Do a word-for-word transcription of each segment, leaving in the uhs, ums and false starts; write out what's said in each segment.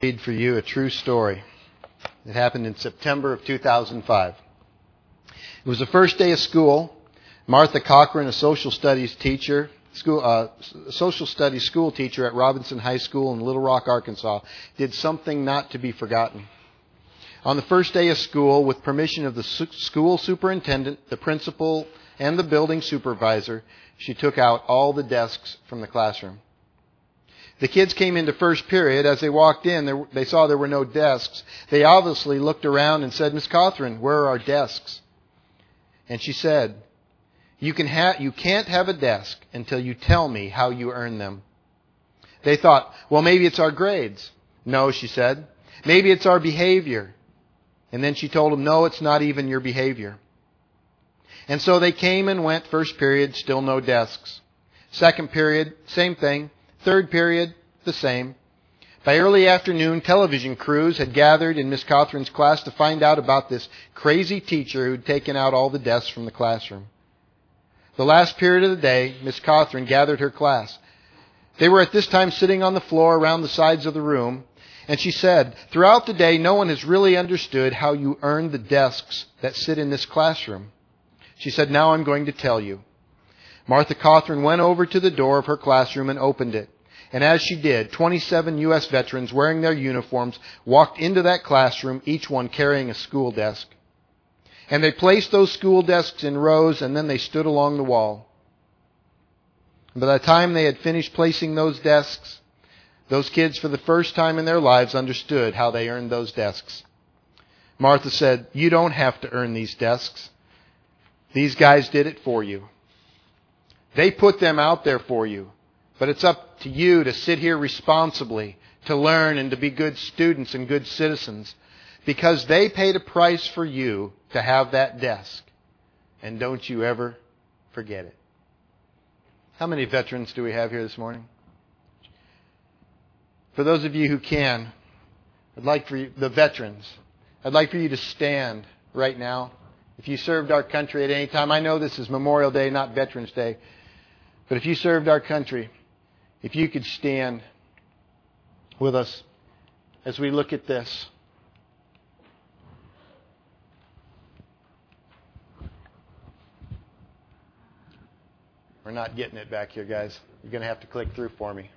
Read for you a true story. It happened in September of two thousand five. It was the first day of school. Martha Cochran, a social studies teacher, school, uh, social studies school teacher at Robinson High School in Little Rock, Arkansas, did something not to be forgotten. On the first day of school, with permission of the su- school superintendent, the principal, and the building supervisor, she took out all the desks from the classroom. The kids came into first period. As they walked in, there, they saw there were no desks. They obviously looked around and said, "Miss Cochran, where are our desks?" And she said, you, can ha- you can't have a desk until you tell me how you earn them. They thought, well, maybe it's our grades. No, she said. Maybe it's our behavior. And then she told them, no, it's not even your behavior. And so they came and went. First period, still no desks. Second period, same thing. Third period, the same. By early afternoon, television crews had gathered in Miss Cochran's class to find out about this crazy teacher who'd taken out all the desks from the classroom. The last period of the day, Miss Cochran gathered her class. They were at this time sitting on the floor around the sides of the room, and she said, throughout the day, no one has really understood how you earn the desks that sit in this classroom. She said, now I'm going to tell you. Martha Cochran went over to the door of her classroom and opened it. And as she did, twenty-seven U S veterans wearing their uniforms walked into that classroom, each one carrying a school desk. And they placed those school desks in rows, and then they stood along the wall. And by the time they had finished placing those desks, those kids for the first time in their lives understood how they earned those desks. Martha said, you don't have to earn these desks. These guys did it for you. They put them out there for you. But it's up to you to sit here responsibly, to learn and to be good students and good citizens, because they paid a price for you to have that desk. And don't you ever forget it. How many veterans do we have here this morning? For those of you who can, I'd like for you, the veterans, I'd like for you to stand right now. If you served our country at any time, I know this is Memorial Day, not Veterans Day, but if you served our country, if you could stand with us as we look at this. We're not getting it back here, guys. You're going to have to click through for me.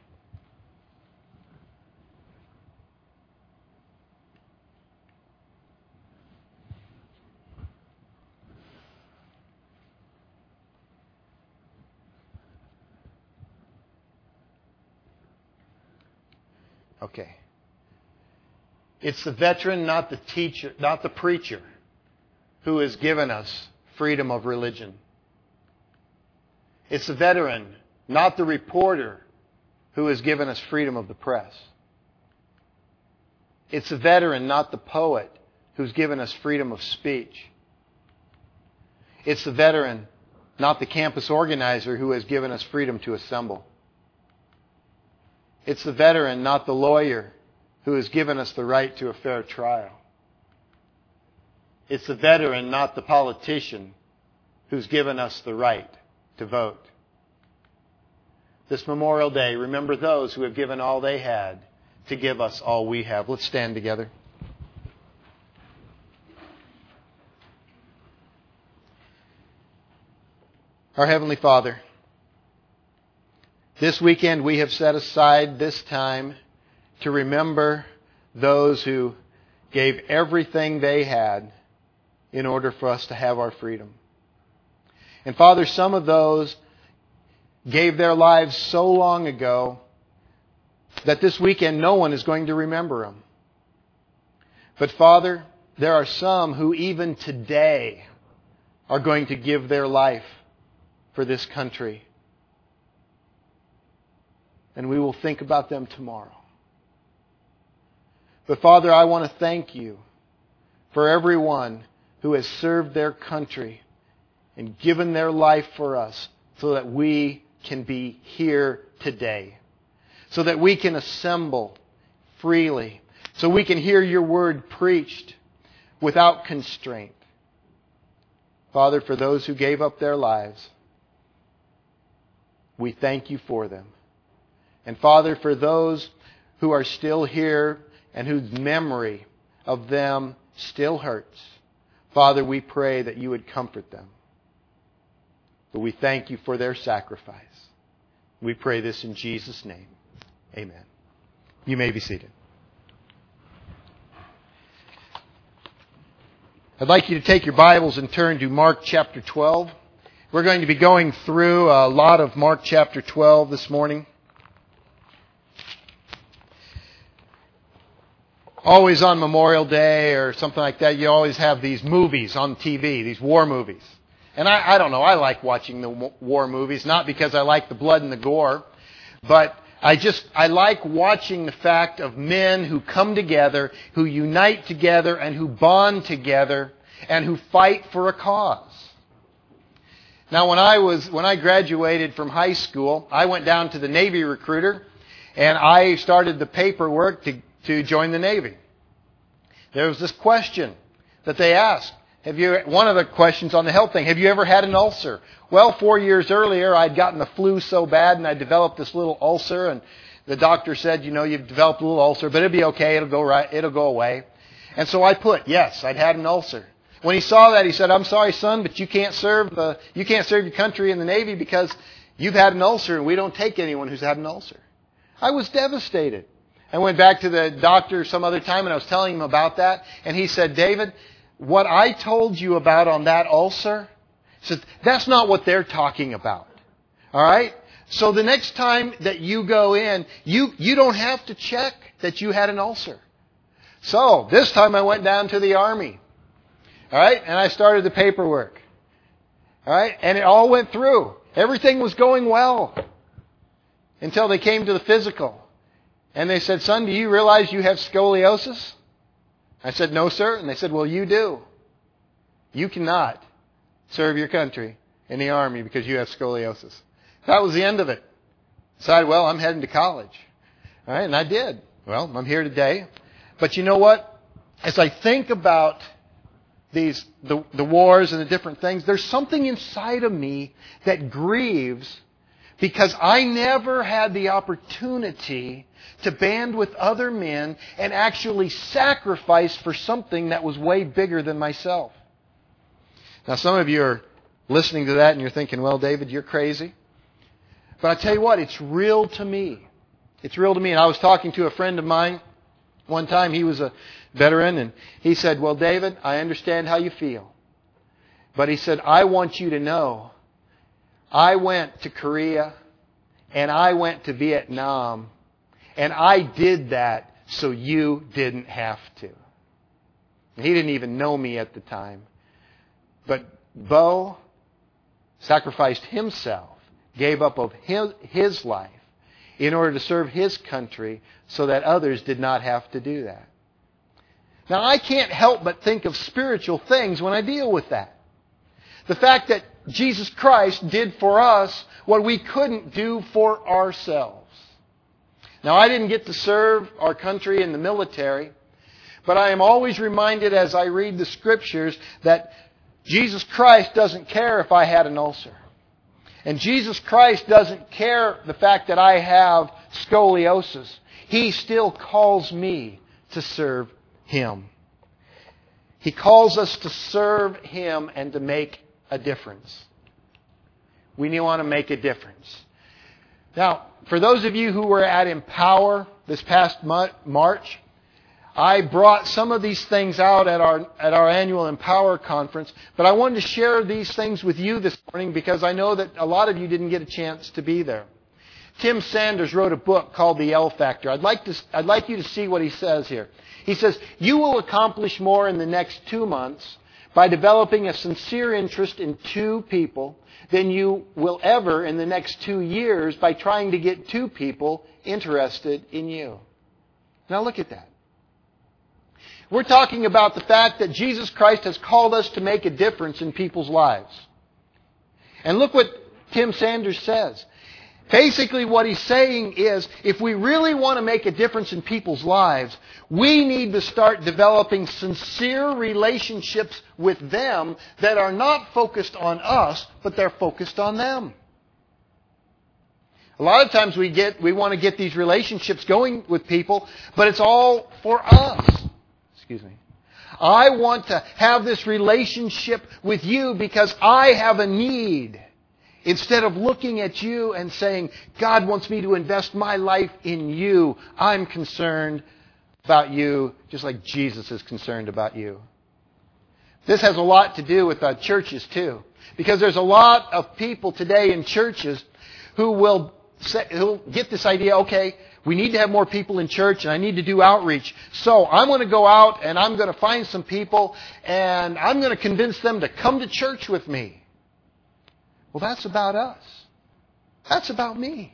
Okay. It's the veteran, not the teacher, not the preacher, who has given us freedom of religion. It's the veteran, not the reporter, who has given us freedom of the press. It's the veteran, not the poet, who's given us freedom of speech. It's the veteran, not the campus organizer, who has given us freedom to assemble. It's the veteran, not the lawyer, who has given us the right to a fair trial. It's the veteran, not the politician, who's given us the right to vote. This Memorial Day, remember those who have given all they had to give us all we have. Let's stand together. Our Heavenly Father, this weekend we have set aside this time to remember those who gave everything they had in order for us to have our freedom. And Father, some of those gave their lives so long ago that this weekend no one is going to remember them. But Father, there are some who even today are going to give their life for this country. And we will think about them tomorrow. But Father, I want to thank you for everyone who has served their country and given their life for us so that we can be here today. So that we can assemble freely. So we can hear your word preached without constraint. Father, for those who gave up their lives, we thank you for them. And Father, for those who are still here and whose memory of them still hurts. Father, we pray that you would comfort them. But we thank you for their sacrifice. We pray this in Jesus' name. Amen. You may be seated. I'd like you to take your Bibles and turn to Mark chapter twelve. We're going to be going through a lot of Mark chapter twelve this morning. Always on Memorial Day or something like that, you always have these movies on T V, these war movies. And I, I don't know, I like watching the war movies, not because I like the blood and the gore, but I just, I like watching the fact of men who come together, who unite together, and who bond together, and who fight for a cause. Now, when I was, when I graduated from high school, I went down to the Navy recruiter, and I started the paperwork to, to join the Navy. There was this question that they asked. Have you, one of the questions on the health thing, have you ever had an ulcer? Well, four years earlier, I'd gotten the flu so bad and I developed this little ulcer, and the doctor said, you know, you've developed a little ulcer, but it'll be okay, it'll go right, it'll go away. And so I put, yes, I'd had an ulcer. When he saw that, he said, I'm sorry, son, but you can't serve the, you can't serve your country in the Navy because you've had an ulcer and we don't take anyone who's had an ulcer. I was devastated. I went back to the doctor some other time and I was telling him about that, and he said, David, what I told you about on that ulcer, said, that's not what they're talking about. All right? So the next time that you go in, you, you don't have to check that you had an ulcer. So this time I went down to the Army. All right? And I started the paperwork. All right? And it all went through. Everything was going well until they came to the physical. And they said, son, do you realize you have scoliosis? I said, no, sir. And they said, well, you do. You cannot serve your country in the Army because you have scoliosis. That was the end of it. Decided, well, I'm heading to college. All right, and I did. Well, I'm here today. But you know what? As I think about these the, the wars and the different things, there's something inside of me that grieves because I never had the opportunity to band with other men and actually sacrifice for something that was way bigger than myself. Now, some of you are listening to that and you're thinking, well, David, you're crazy. But I tell you what, it's real to me. It's real to me. And I was talking to a friend of mine one time. He was a veteran, and he said, well, David, I understand how you feel. But he said, I want you to know, I went to Korea and I went to Vietnam, and I did that so you didn't have to. He didn't even know me at the time. But Bo sacrificed himself, gave up of his, his life in order to serve his country so that others did not have to do that. Now, I can't help but think of spiritual things when I deal with that. The fact that Jesus Christ did for us what we couldn't do for ourselves. Now, I didn't get to serve our country in the military, but I am always reminded as I read the Scriptures that Jesus Christ doesn't care if I had an ulcer. And Jesus Christ doesn't care the fact that I have scoliosis. He still calls me to serve Him. He calls us to serve Him and to make a difference. We want to make a difference. Now, for those of you who were at Empower this past March, I brought some of these things out at our at our annual Empower conference, but I wanted to share these things with you this morning because I know that a lot of you didn't get a chance to be there. Tim Sanders wrote a book called The L Factor. I'd like to I'd like you to see what he says here. He says, you will accomplish more in the next two months by developing a sincere interest in two people than you will ever in the next two years by trying to get two people interested in you. Now look at that. We're talking about the fact that Jesus Christ has called us to make a difference in people's lives. And look what Tim Sanders says. Basically what he's saying is, if we really want to make a difference in people's lives, we need to start developing sincere relationships with them that are not focused on us, but they're focused on them. A lot of times we get we want to get these relationships going with people, but it's all for us. Excuse me. I want to have this relationship with you because I have a need. Instead of looking at you and saying, God wants me to invest my life in you, I'm concerned about you just like Jesus is concerned about you. This has a lot to do with uh, churches too. Because there's a lot of people today in churches who will say, who'll get this idea, okay, we need to have more people in church and I need to do outreach. So I'm going to go out and I'm going to find some people and I'm going to convince them to come to church with me. Well, that's about us. That's about me.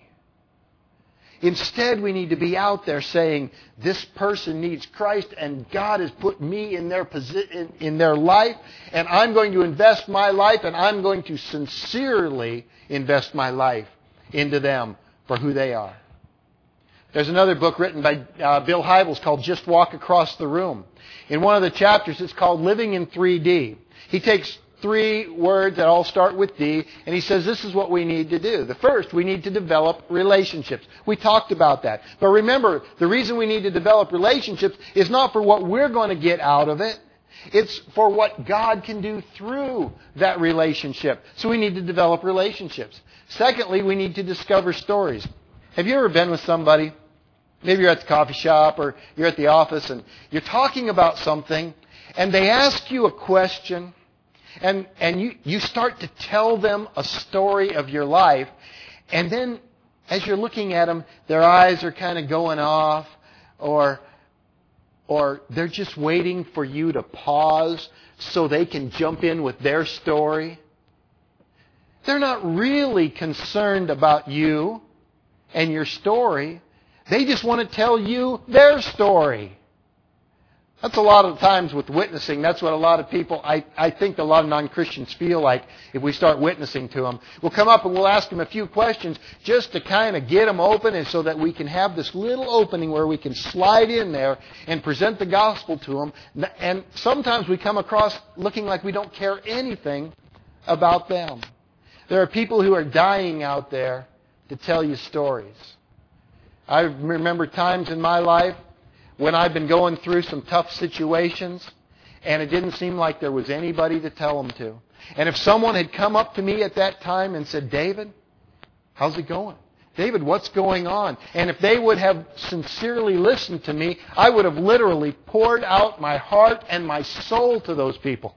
Instead, we need to be out there saying, this person needs Christ and God has put me in their posi- in, in their life and I'm going to invest my life and I'm going to sincerely invest my life into them for who they are. There's another book written by uh, Bill Hybels called Just Walk Across the Room. In one of the chapters, it's called Living in three D. He takes three words that all start with D, and he says this is what we need to do. The first, we need to develop relationships. We talked about that. But remember, the reason we need to develop relationships is not for what we're going to get out of it. It's for what God can do through that relationship. So we need to develop relationships. Secondly, we need to discover stories. Have you ever been with somebody? Maybe you're at the coffee shop or you're at the office and you're talking about something and they ask you a question. And and you, you start to tell them a story of your life. And then as you're looking at them, their eyes are kind of going off. Or, or they're just waiting for you to pause so they can jump in with their story. They're not really concerned about you and your story. They just want to tell you their story. That's a lot of times with witnessing. That's what a lot of people, I, I think a lot of non-Christians feel like if we start witnessing to them. We'll come up and we'll ask them a few questions just to kind of get them open and so that we can have this little opening where we can slide in there and present the gospel to them. And sometimes we come across looking like we don't care anything about them. There are people who are dying out there to tell you stories. I remember times in my life when I've been going through some tough situations and it didn't seem like there was anybody to tell them to. And if someone had come up to me at that time and said, David, how's it going? David, what's going on? And if they would have sincerely listened to me, I would have literally poured out my heart and my soul to those people.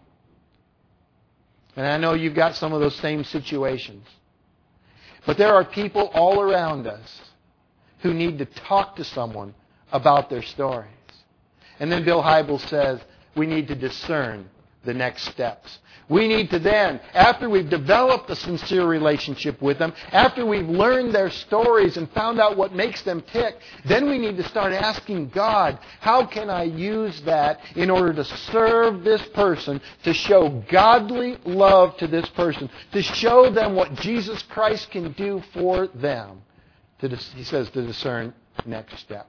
And I know you've got some of those same situations. But there are people all around us who need to talk to someone about their stories. And then Bill Hybels says we need to discern the next steps. We need to then, after we've developed a sincere relationship with them, after we've learned their stories and found out what makes them tick, then we need to start asking God, how can I use that in order to serve this person, to show godly love to this person, to show them what Jesus Christ can do for them? To, he says to discern next steps.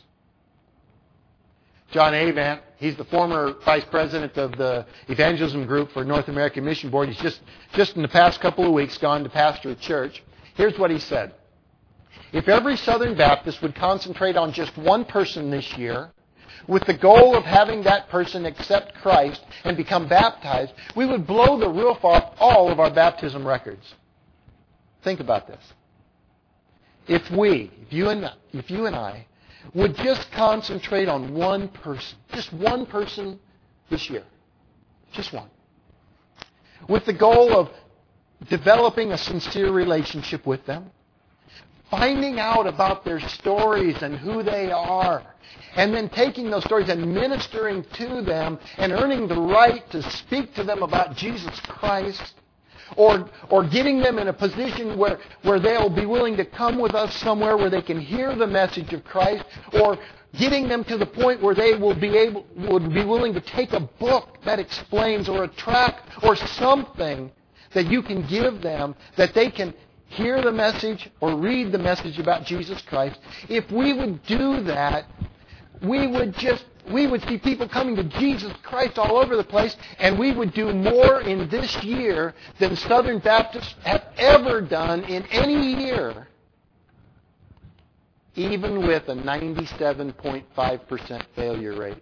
John Avant, he's the former vice president of the evangelism group for North American Mission Board. He's just, just in the past couple of weeks gone to pastor a church. Here's what he said. If every Southern Baptist would concentrate on just one person this year, with the goal of having that person accept Christ and become baptized, we would blow the roof off all of our baptism records. Think about this. If we, if you and if you and I, would just concentrate on one person, just one person this year, just one, with the goal of developing a sincere relationship with them, finding out about their stories and who they are, and then taking those stories and ministering to them and earning the right to speak to them about Jesus Christ, or or getting them in a position where, where they'll be willing to come with us somewhere where they can hear the message of Christ, or getting them to the point where they will be able would be willing to take a book that explains, or a tract or something that you can give them that they can hear the message or read the message about Jesus Christ. If we would do that, we would just we would see people coming to Jesus Christ all over the place, and we would do more in this year than Southern Baptists have ever done in any year even with a ninety-seven point five percent failure rate.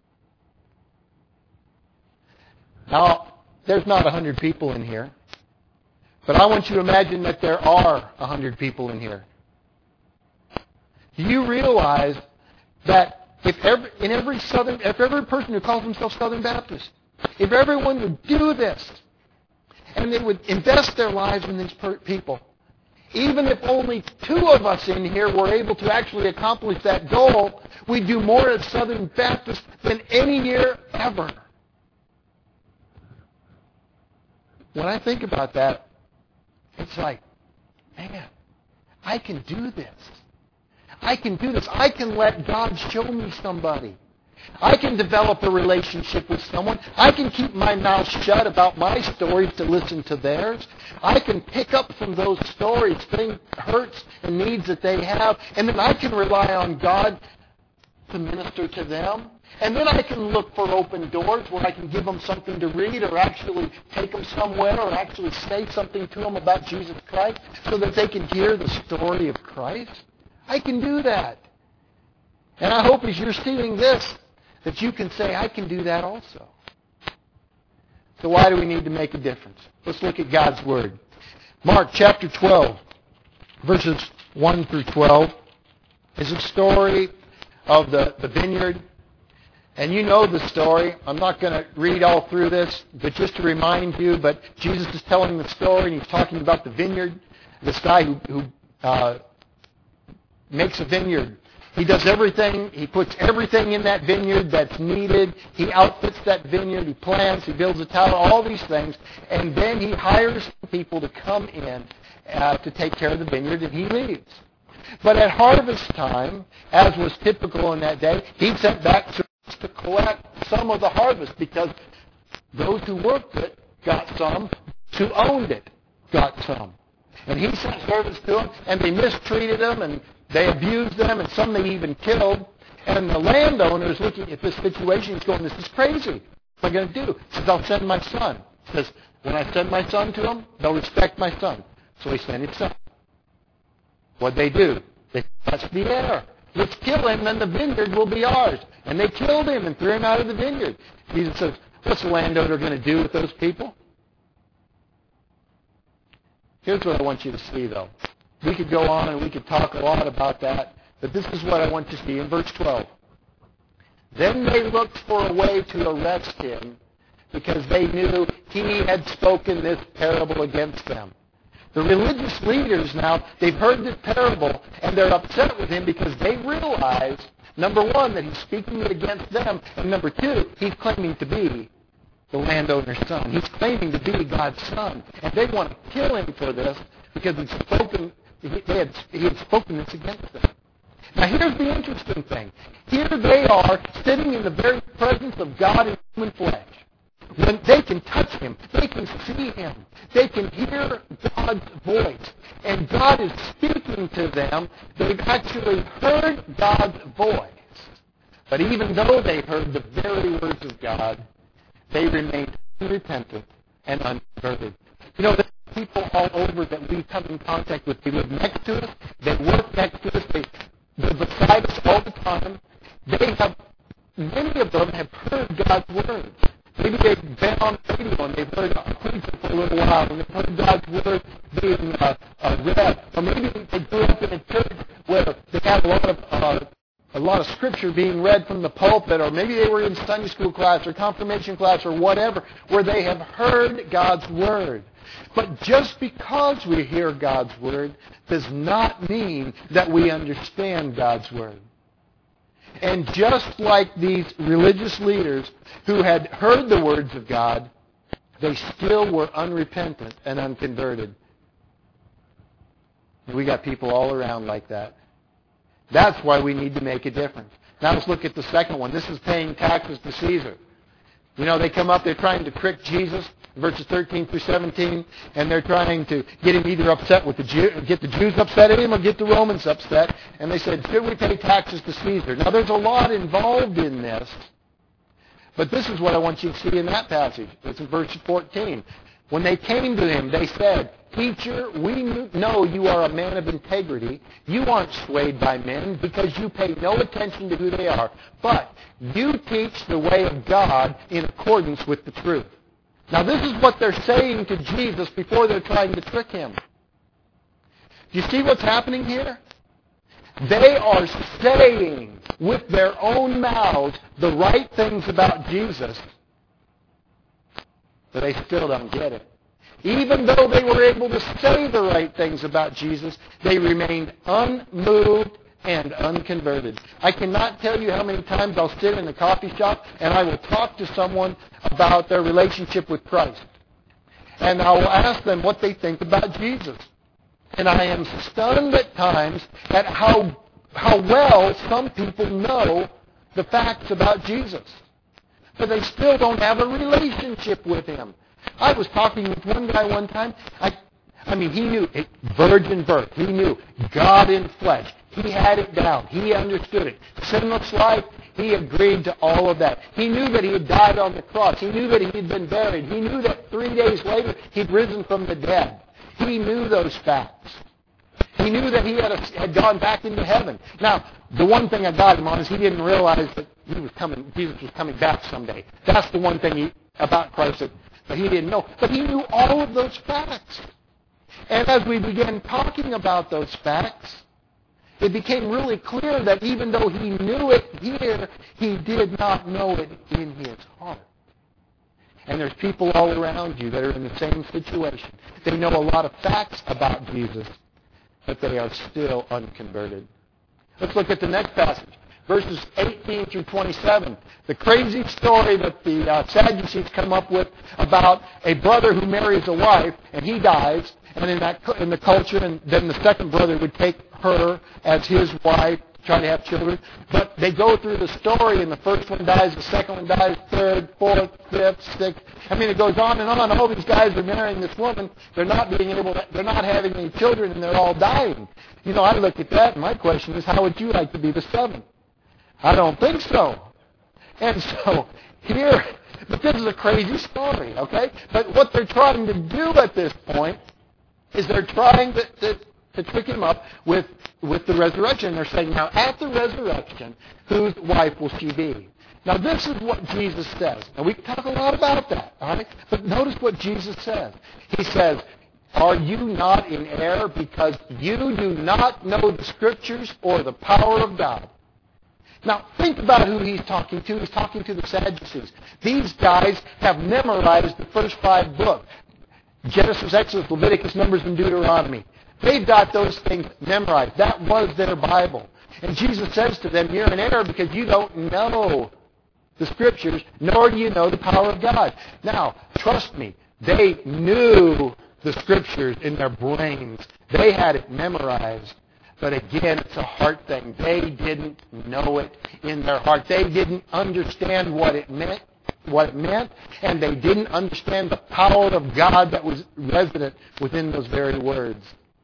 Now, there's not one hundred people in here, but I want you to imagine that there are one hundred people in here. Do you realize that if every, in every Southern, if every person who calls themselves Southern Baptist, if everyone would do this, and they would invest their lives in these per- people, even if only two of us in here were able to actually accomplish that goal, we'd do more as Southern Baptists than any year ever. When I think about that, it's like, man, I can do this. I can do this. I can let God show me somebody. I can develop a relationship with someone. I can keep my mouth shut about my stories to listen to theirs. I can pick up from those stories things, hurts and needs that they have, and then I can rely on God to minister to them. And then I can look for open doors where I can give them something to read or actually take them somewhere or actually say something to them about Jesus Christ so that they can hear the story of Christ. I can do that. And I hope as you're seeing this that you can say, I can do that also. So why do we need to make a difference? Let's look at God's Word. Mark chapter twelve, verses one through twelve, is a story of the, the vineyard. And you know the story. I'm not going to read all through this, but just to remind you, but Jesus is telling the story, and he's talking about the vineyard, this guy who, who uh, makes a vineyard. He does everything. He puts everything in that vineyard that's needed. He outfits that vineyard. He plants. He builds a tower, all these things. And then he hires people to come in uh, to take care of the vineyard, and he leaves. But at harvest time, as was typical in that day, he sent back to to collect some of the harvest because those who worked it got some, who owned it got some. And he sent servants to them, and they mistreated them, and they abused them, and some they even killed. And the landowner is looking at this situation. He's going, this is crazy. What am I going to do? He says, I'll send my son. He says, when I send my son to them, they'll respect my son. So he sent his son. What'd they do? They touched the air. Let's kill him, then the vineyard will be ours. And they killed him and threw him out of the vineyard. Jesus says, what's the landowner going to do with those people? Here's what I want you to see, though. We could go on and we could talk a lot about that, but this is what I want you to see in verse twelve. Then they looked for a way to arrest him because they knew he had spoken this parable against them. The religious leaders now, they've heard this parable, and they're upset with him because they realize, number one, that he's speaking it against them, and number two, he's claiming to be the landowner's son. He's claiming to be God's son, and they want to kill him for this because he's spoken, they had, he had spoken this against them. Now here's the interesting thing. Here they are sitting in the very presence of God in human flesh. When they can touch him, they can see him, they can hear God's voice, and God is speaking to them. They've actually heard God's voice. But even though they heard the very words of God, they remained unrepentant and unconverted. You know, there are people all over that we come in contact with. They live next to us, they work next to us, they, they're beside us all the time. They have, many of them have heard God's words. Maybe they've been on the radio and they've heard a preacher for a little while and they've heard God's word being uh, uh, read. Or maybe they grew up in a church where they had a lot of uh, a lot of scripture being read from the pulpit, or maybe they were in Sunday school class or confirmation class or whatever, where they have heard God's word. But just because we hear God's word does not mean that we understand God's word. And just like these religious leaders who had heard the words of God, they still were unrepentant and unconverted. We got people all around like that. That's why we need to make a difference. Now let's look at the second one. This is paying taxes to Caesar. You know, they come up, they're trying to trick Jesus, verses thirteen through seventeen, and they're trying to get him either upset with the Jew, get the Jews upset at him, or get the Romans upset. And they said, should we pay taxes to Caesar? Now there's a lot involved in this, but this is what I want you to see in that passage. It's in verse fourteen. When they came to him, they said, "Teacher, we know you are a man of integrity. You aren't swayed by men because you pay no attention to who they are. But you teach the way of God in accordance with the truth." Now this is what they're saying to Jesus before they're trying to trick him. Do you see what's happening here? They are saying with their own mouths the right things about Jesus, but they still don't get it. Even though they were able to say the right things about Jesus, they remained unmoved and unconverted. I cannot tell you how many times I'll sit in a coffee shop and I will talk to someone about their relationship with Christ. And I will ask them what they think about Jesus. And I am stunned at times at how, how well some people know the facts about Jesus. But they still don't have a relationship with Him. I was talking with one guy one time. I, I mean, he knew it, virgin birth. He knew God in flesh. He had it down. He understood it. Sinless life, he agreed to all of that. He knew that he had died on the cross. He knew that he had been buried. He knew that three days later he'd risen from the dead. He knew those facts. He knew that he had, a, had gone back into heaven. Now, the one thing I got him on is he didn't realize that he was coming. Jesus was coming back someday. That's the one thing he, about Christ that, that he didn't know. But he knew all of those facts. And as we began talking about those facts, it became really clear that even though he knew it here, he did not know it in his heart. And there's people all around you that are in the same situation. They know a lot of facts about Jesus, but they are still unconverted. Let's look at the next passage. Verses eighteen through twenty-seven. The crazy story that the uh, Sadducees come up with about a brother who marries a wife and he dies, and in that in the culture, and then the second brother would take her as his wife, try to have children. But they go through the story, and the first one dies, the second one dies, third, fourth, fifth, sixth. I mean, it goes on and on. All these guys are marrying this woman. They're not being able to, they're not having any children, and they're all dying. You know, I look at that, and my question is, how would you like to be the seventh? I don't think so. And so, here, but this is a crazy story, okay? But what they're trying to do at this point is they're trying to, to, to trick him up with, with the resurrection. They're saying, now, at the resurrection, whose wife will she be? Now, this is what Jesus says. And we can talk a lot about that, all right? But notice what Jesus says. He says, "Are you not in error because you do not know the Scriptures or the power of God?" Now, think about who he's talking to. He's talking to the Sadducees. These guys have memorized the first five books. Genesis, Exodus, Leviticus, Numbers, and Deuteronomy. They've got those things memorized. That was their Bible. And Jesus says to them, you're in error because you don't know the Scriptures, nor do you know the power of God. Now, trust me, they knew the Scriptures in their brains. They had it memorized. But again, it's a heart thing. They didn't know it in their heart. They didn't understand what it meant, what it meant, and they didn't understand the power of God that was resident within those very words.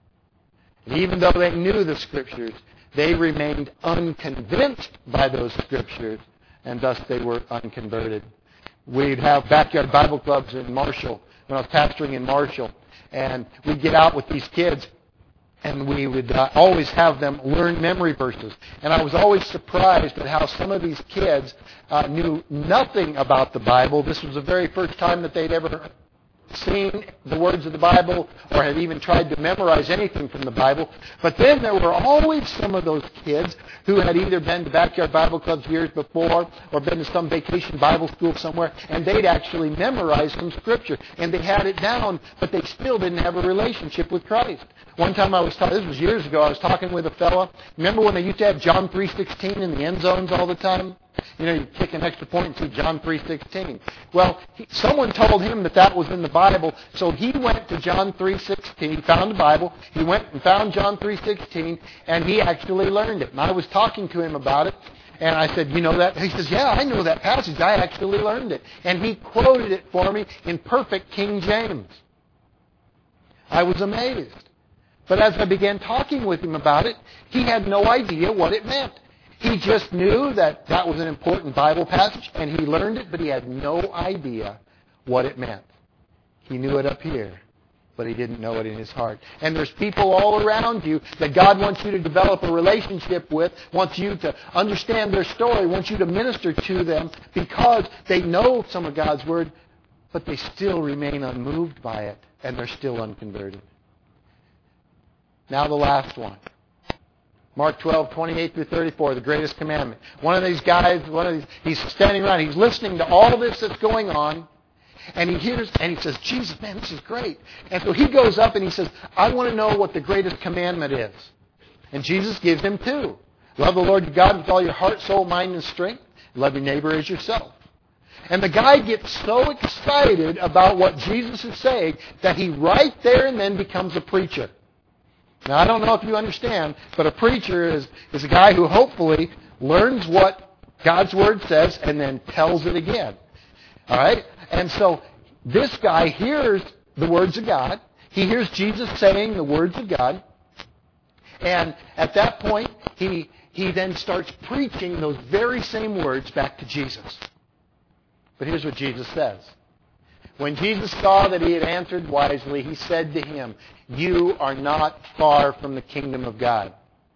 And even though they knew the Scriptures, they remained unconvinced by those Scriptures, and thus they were unconverted. We'd have backyard Bible clubs in Marshall, when I was pastoring in Marshall, and we'd get out with these kids, and we would uh, always have them learn memory verses. And I was always surprised at how some of these kids uh, knew nothing about the Bible. This was the very first time that they'd ever seen the words of the Bible or had even tried to memorize anything from the Bible. But then there were always some of those kids who had either been to backyard Bible clubs years before or been to some vacation Bible school somewhere, and they'd actually memorized some Scripture. And they had it down, but they still didn't have a relationship with Christ. One time I was talking, this was years ago, I was talking with a fella. Remember when they used to have John three sixteen in the end zones all the time? You know, you kick an extra point and see John three sixteen. Well, he, someone told him that that was in the Bible, so he went to John three sixteen, found the Bible, he went and found John three sixteen, and he actually learned it. And I was talking to him about it, and I said, you know that? He says, yeah, I know that passage. I actually learned it. And he quoted it for me in perfect King James. I was amazed. But as I began talking with him about it, he had no idea what it meant. He just knew that that was an important Bible passage, and he learned it, but he had no idea what it meant. He knew it up here, but he didn't know it in his heart. And there's people all around you that God wants you to develop a relationship with, wants you to understand their story, wants you to minister to them because they know some of God's Word, but they still remain unmoved by it, and they're still unconverted. Now the last one. Mark twelve, twenty-eight through thirty-four, the greatest commandment. One of these guys, one of these, he's standing around, he's listening to all this that's going on, and he hears, and he says, Jesus, man, this is great. And so he goes up and he says, I want to know what the greatest commandment is. And Jesus gives him two. Love the Lord your God with all your heart, soul, mind, and strength. Love your neighbor as yourself. And the guy gets so excited about what Jesus is saying that he right there and then becomes a preacher. Now, I don't know if you understand, but a preacher is, is a guy who hopefully learns what God's Word says and then tells it again. All right? And so this guy hears the words of God. He hears Jesus saying the words of God. And at that point, he, he then starts preaching those very same words back to Jesus. But here's what Jesus says. When Jesus saw that he had answered wisely, he said to him, you are not far from the kingdom of God.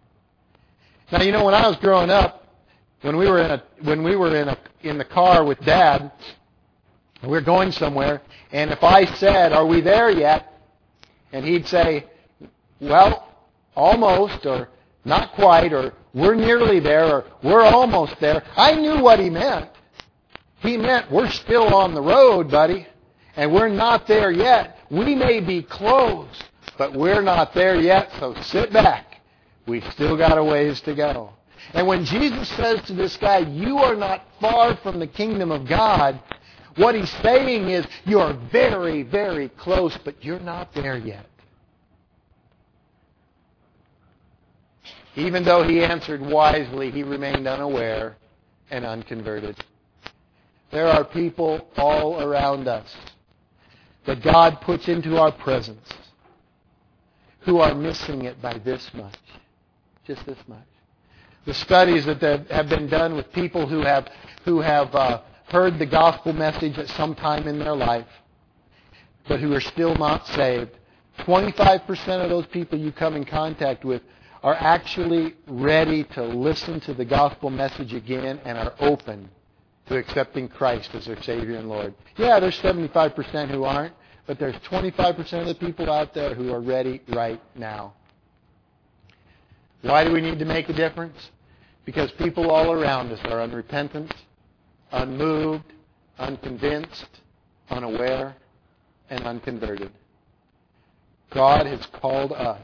Now, you know, when I was growing up, when we were in a when we were in a in the car with Dad, we were going somewhere, and if I said, are we there yet? And he'd say, well, almost, or not quite, or we're nearly there, or we're almost there. I knew what he meant. He meant we're still on the road, buddy, and we're not there yet. We may be close, but we're not there yet, so sit back. We've still got a ways to go. And when Jesus says to this guy, you are not far from the kingdom of God, what he's saying is, you're very, very close, but you're not there yet. Even though he answered wisely, he remained unaware and unconverted. There are people all around us that God puts into our presence who are missing it by this much. Just this much. The studies that have been done with people who have who have uh, heard the gospel message at some time in their life, but who are still not saved, twenty-five percent of those people you come in contact with are actually ready to listen to the gospel message again and are open to accepting Christ as their Savior and Lord. Yeah, there's seventy-five percent who aren't, but there's twenty-five percent of the people out there who are ready right now. Why do we need to make a difference? Because people all around us are unrepentant, unmoved, unconvinced, unaware, and unconverted. God has called us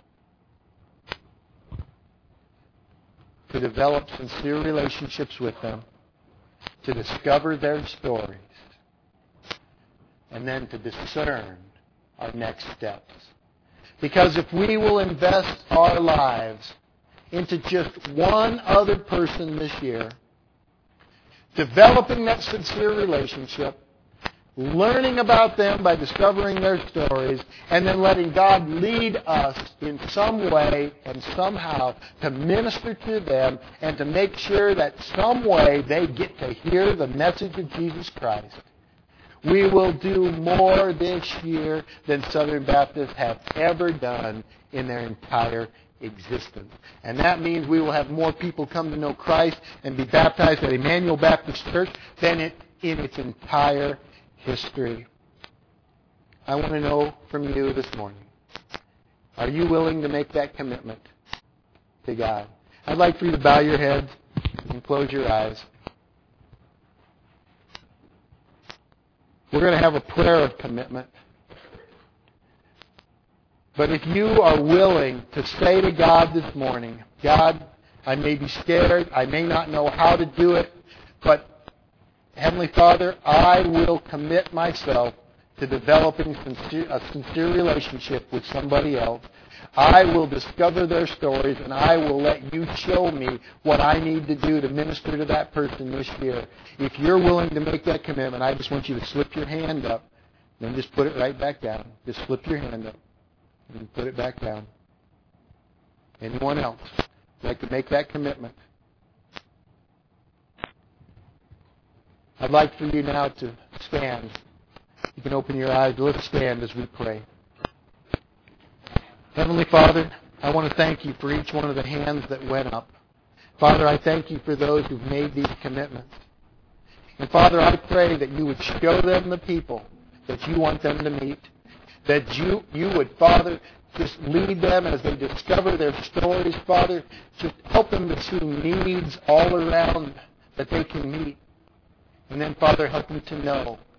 to develop sincere relationships with them, to discover their stories, and then to discern our next steps. Because if we will invest our lives into just one other person this year, developing that sincere relationship, learning about them by discovering their stories, and then letting God lead us in some way and somehow to minister to them and to make sure that some way they get to hear the message of Jesus Christ, we will do more this year than Southern Baptists have ever done in their entire existence. And that means we will have more people come to know Christ and be baptized at Emmanuel Baptist Church than it, in its entire history. I want to know from you this morning, are you willing to make that commitment to God? I'd like for you to bow your heads and close your eyes. We're going to have a prayer of commitment. But if you are willing to say to God this morning, God, I may be scared, I may not know how to do it, but Heavenly Father, I will commit myself to developing sincere, a sincere relationship with somebody else. I will discover their stories, and I will let you show me what I need to do to minister to that person this year. If you're willing to make that commitment, I just want you to slip your hand up, and then just put it right back down. Just slip your hand up, and put it back down. Anyone else like to make that commitment? I'd like for you now to stand You can open your eyes. Let's stand as we pray. Heavenly Father, I want to thank you for each one of the hands that went up. Father, I thank you for those who've made these commitments. And Father, I pray that you would show them the people that you want them to meet. That you, you would, Father, just lead them as they discover their stories. Father, just help them to see needs all around that they can meet. And then, Father, help them to know